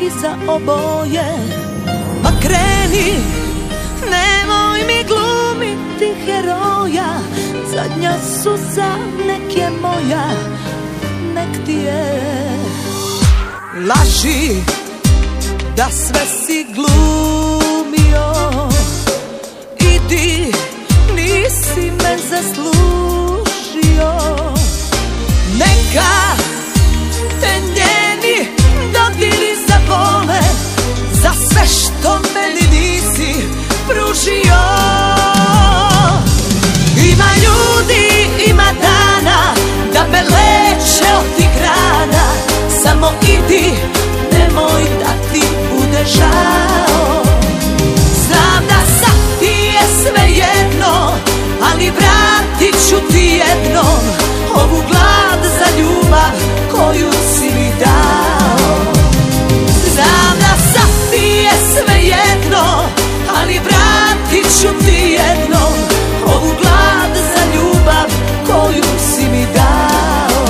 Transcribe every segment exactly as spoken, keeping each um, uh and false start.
i za oboje. Pa kreni, nemoj mi glumiti heroja, zadnja suza nek je moja, nek ti je. Laži da sve si glumio, idi, nisi me zaslužio. Neka te njeni dodiri zabole za sve što meni nisi pružio. Ima ljudi, ima dana da me leče od tih rana, samo idi, nemoj da ti bude žao. Znam da sad ti je sve jedno, ali vratit ću ti jednom ovu glad za ljubav koju si mi dao. Znam da sad ti je sve jedno, ali vratit ću ti jednom ovu glad za ljubav koju si mi dao.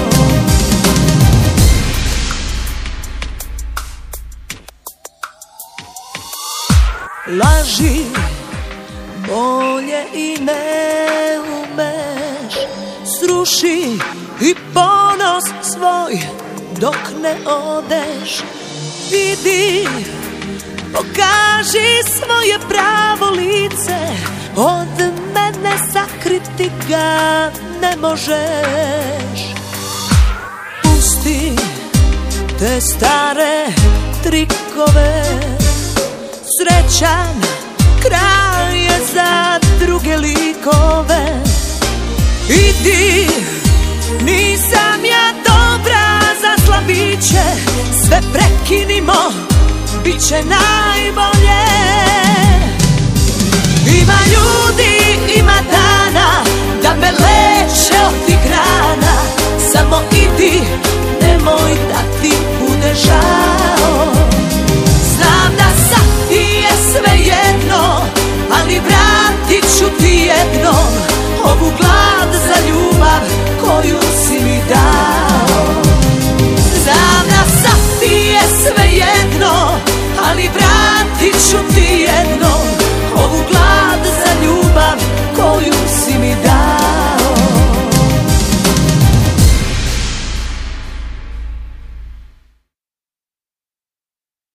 Laži bolje i ne umeš, sruši i ponos svoj dok ne odeš. Idi, pokaži svoje pravo lice, od mene sakriti ga ne možeš. Pusti te stare trikove, srećan kraj je za druge likove. Idi, nisam ja dobra za slabiće, sve prekinimo, bit će najbolje. Ima ljudi, ima dana da me leče